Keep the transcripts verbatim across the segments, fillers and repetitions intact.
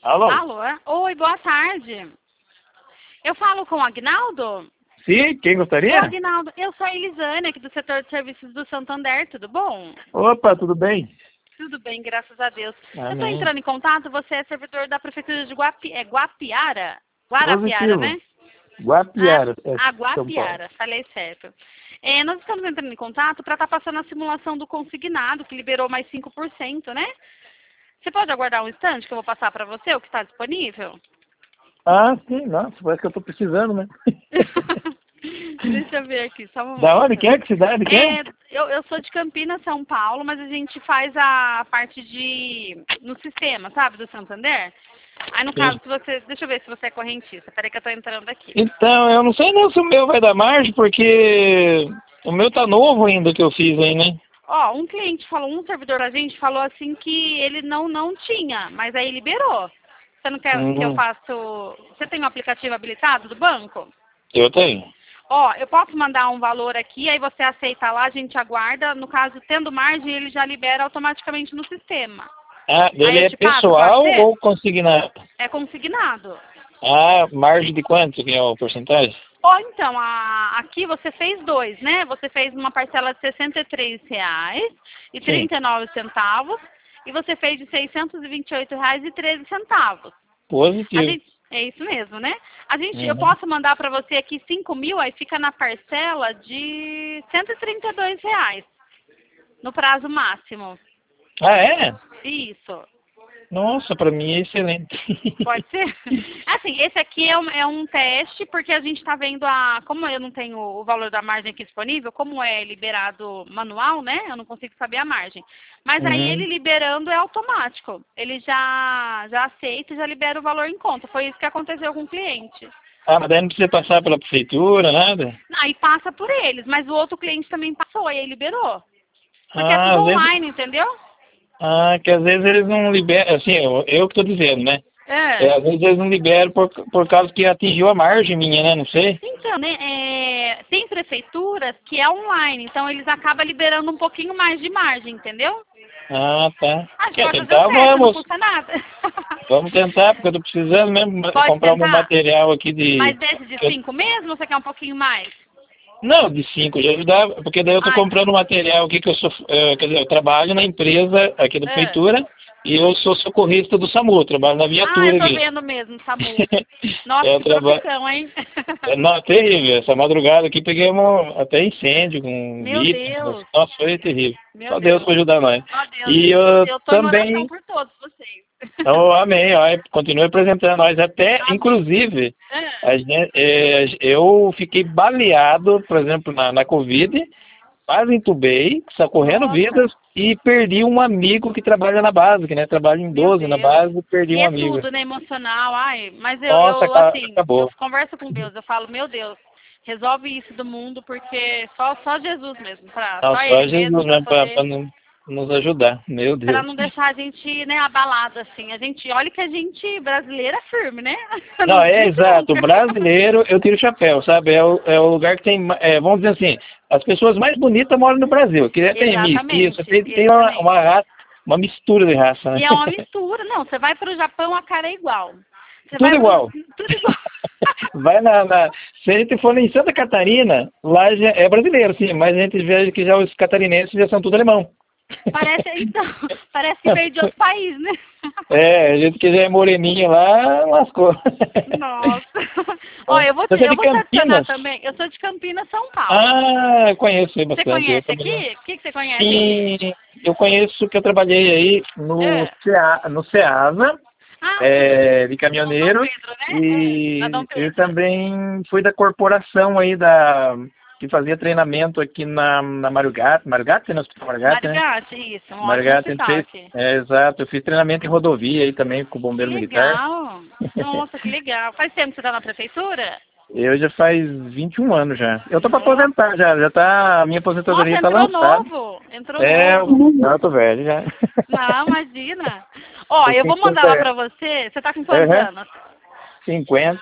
Alô? Alô? é? Oi, boa tarde. Eu falo com o Agnaldo? Sim, quem Ô, gostaria? Agnaldo, eu sou a Elisane, aqui do setor de serviços do Santander, tudo bom? Opa, tudo bem? Tudo bem, graças a Deus. Eu estou Amém. entrando em contato, você é servidor da Prefeitura de Guapi... é Guapiara? Guarapiara, Positivo. né? Ah, Guapiara, é a São Paulo. Guapiara, falei certo. É, nós estamos entrando em contato para estar passando a simulação do consignado, que liberou mais cinco por cento, né? Você pode aguardar um instante que eu vou passar para você o que está disponível? Ah, sim, nossa, parece que eu tô precisando, né? Deixa eu ver aqui, só um Da onde momento. que é? Que cidade que é? É, eu, eu sou de Campinas, São Paulo, mas a gente faz a parte de... no sistema, sabe, do Santander. Aí no caso, Sim. se você... Deixa eu ver se você é correntista. Peraí que eu tô entrando aqui. Então, eu não sei nem se o meu vai dar margem, porque o meu tá novo ainda que eu fiz aí, né? Ó, um cliente falou, um servidor da gente falou assim que ele não, não tinha, mas aí liberou. Você não quer que eu Hum, faço... Você tem um aplicativo habilitado do banco? eu tenho. Ó, eu posso mandar um valor aqui, aí você aceita lá, a gente aguarda. No caso, tendo margem, ele já libera automaticamente no sistema. Ah, Aí ele eu é te passo, pode pessoal ser? ou consignado? É consignado. Ah, margem de quanto que é a porcentagem? Ou então, a, aqui você fez dois, né? Você fez uma parcela de sessenta e três reais e Sim, trinta e nove centavos e você fez de seiscentos e vinte e oito reais e treze centavos. A positivo. gente, é isso mesmo, né? A gente, eu Uhum. posso mandar para você aqui cinco mil, aí fica na parcela de cento e trinta e dois reais, no prazo máximo. Ah, é? Isso. Nossa, pra mim é excelente. Pode ser? Assim, esse aqui é um, é um teste, porque a gente está vendo a... Como eu não tenho o valor da margem aqui disponível, como é liberado manual, né? Eu não consigo saber a margem. Mas aí Uhum. ele liberando é automático. Ele já, já aceita e já libera o valor em conta. Foi isso que aconteceu com o cliente. Ah, mas daí não precisa passar pela prefeitura, nada? Aí passa por eles, mas o outro cliente também passou e aí liberou. Porque é Ah, tudo às vezes... online, entendeu? Ah, que às vezes eles não liberam, assim, eu, eu que tô dizendo, né? É, É. às vezes eles não liberam por, por causa que atingiu a margem minha, né? Não sei. Então, né, é, tem prefeituras que é online, então eles acabam liberando um pouquinho mais de margem, entendeu? Ah, tá. A gente Quer pode fazer o tentar? teste, não Vamos. custa nada. Vamos tentar, porque eu tô precisando mesmo ma- Pode comprar um tentar. material aqui Mas de... desse de que eu- cinco mesmo ou você quer um pouquinho mais? Não, de cinco já ajudava, porque daí eu tô Ai, comprando material aqui que eu sou, eh, quer dizer, eu trabalho na empresa aqui da é. prefeitura e eu sou socorrista do SAMU, eu trabalho na Ah, eu viatura tô ali. vendo mesmo, Samu. Nossa, Eu que trabalho... profissão, hein? É, não, terrível. Essa madrugada aqui pegamos até incêndio com Meu vítimas. Deus, Nossa, foi terrível. meu Só Deus Deus. para ajudar nós. Ó Deus, E eu eu tô em oração também, por todos vocês. oh, amém, ó, continue apresentando nós. Até, Amém. inclusive, É. a gente, é, eu fiquei baleado, por exemplo, na, na Covid, quase entubei, socorrendo Nossa. vidas e perdi um amigo que trabalha na base, que né, trabalha em Meu doze na Deus. base, perdi E um é amigo. tudo, né? Emocional. Ai, mas eu, Nossa, eu aca- assim, eu acabou. converso com Deus, eu falo, meu Deus, resolve isso do mundo, porque só, só Jesus mesmo, pra, Não, só só Ele Jesus mesmo para mesmo para poder, nos ajudar. Meu para Deus. não deixar a gente, né, abalado assim. A gente, olha que a gente brasileira é firme, né? Não, Não é desiste exato. O nunca. brasileiro, eu tiro o chapéu, sabe? É o, é o lugar que tem, ma- é, vamos dizer assim, as pessoas mais bonitas moram no Brasil. Que tem mestiço, Exatamente, tem, tem uma, exatamente. uma raça, uma mistura de raça, né? E é uma mistura, não, você vai para o Japão, a cara é igual. Você Tudo vai para igual. tudo igual. Vai na, na- Se a gente for em Santa Catarina, lá já é brasileiro, sim, mas a gente vê que já os catarinenses já são tudo alemão. Parece, então, parece que veio de outro país, né? É, a gente que já é moreninho lá, lascou. Nossa. Ó, eu vou te, Você é eu de vou te adicionar Campinas? também. Eu sou de Campinas, São Paulo. Ah, eu conheço aí Você bastante. Eu conhece trabalhei. aqui? O que, que você conhece aqui? Sim, eu conheço que eu trabalhei aí no, É. CEA, no SEASA, Ah, é, de no Dom caminhoneiro, Pedro, né? É, na Dom e eu Pedro. também fui da corporação aí da, que fazia treinamento aqui na, na Marugate, Marugate, no Hospital Marugate, né? Marigate, isso, um ótimo Marugate, a gente hospital fez, aqui. é, exato, eu fiz treinamento em rodovia aí também com o Que bombeiro militar. legal. Nossa, que legal. Faz tempo que você tá na prefeitura? Eu já faz vinte e um anos já. Eu tô para Nossa, aposentar já, já tá, a minha aposentadoria nossa, tá entrou lançada. novo. Entrou É, novo. eu tô velho já. Não, imagina. Ó, Tô eu vou mandar lá cinquenta, pra você. Você tá com quantos aham, anos? cinquenta.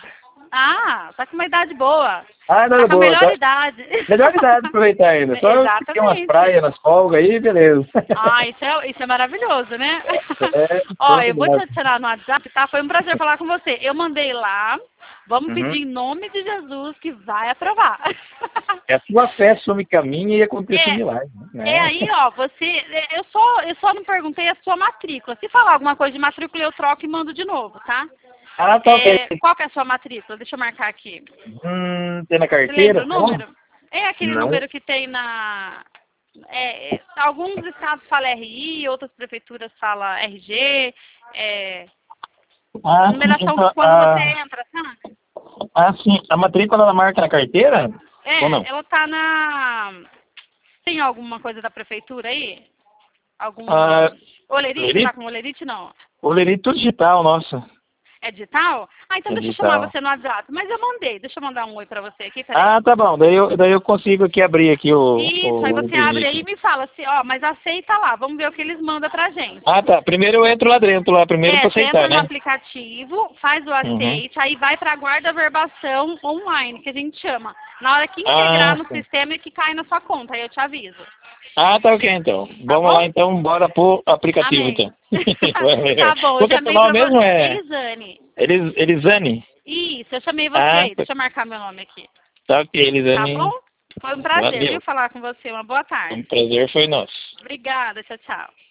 Ah, tá com uma idade boa. Ah, não, Tá com a boa. melhor Tá... idade. Melhor idade de aproveitar ainda. Só Exatamente. ter umas praias nas folgas aí, beleza. Ah, isso é, isso é maravilhoso, né? É, Ó, eu vou te demais. adicionar no WhatsApp, tá? Foi um prazer falar com você. Eu mandei lá. Vamos Uhum. pedir em nome de Jesus que vai aprovar. É a sua fé some caminho e acontece um É, milagre. Né? é aí, ó, você. Eu só, eu só não perguntei a sua matrícula. Se falar alguma coisa de matrícula, eu troco e mando de novo, tá? Ah, tá ok. É, qual que é a sua matrícula? Deixa eu marcar aqui. Hum, tem na Você lembra carteira? o número? É aquele Não. número que tem na. É, é, alguns estados falam R I, outras prefeituras falam R G. É, Ah, a sim, numeração então, quando ah, você entra, sabe? ah, sim. A matrícula ela marca na carteira? Ou não? É, ela tá na. Tem alguma coisa da prefeitura aí? Algum. Ah, Olerite? Olerite? Tá com olerite não? O Lerite tudo digital, nossa. É digital? Ah, então É deixa eu digital. chamar você no WhatsApp. Mas eu mandei. Deixa eu mandar um oi pra você aqui, peraí. Ah, tá bom. Daí eu, daí eu consigo aqui abrir aqui o, Isso, aí o você abre internet. aí e me fala assim, ó, mas aceita lá, vamos ver o que eles mandam pra gente. Ah, tá. Primeiro eu entro lá dentro, lá primeiro É, pra você entra aceitar, no né? aplicativo, faz o Uhum. aceite, aí vai pra guarda verbação online, que a gente chama. Na hora que Ah, integrar no sim. sistema é que cai na sua conta, aí eu te aviso. Ah, tá ok então. Tá Vamos bom? lá então, bora pro aplicativo Amém. então. Tá bom, eu Qual que é o teu chamei pra nome mesmo? você. É Elisane. Elis, Elisane? Isso, eu chamei você Ah, aí. Deixa eu marcar meu nome aqui. tá ok, Tá Elisane. bom? Foi um prazer, viu, Valeu. falar com você. Uma boa Um tarde. prazer foi nosso. Obrigada, tchau, tchau.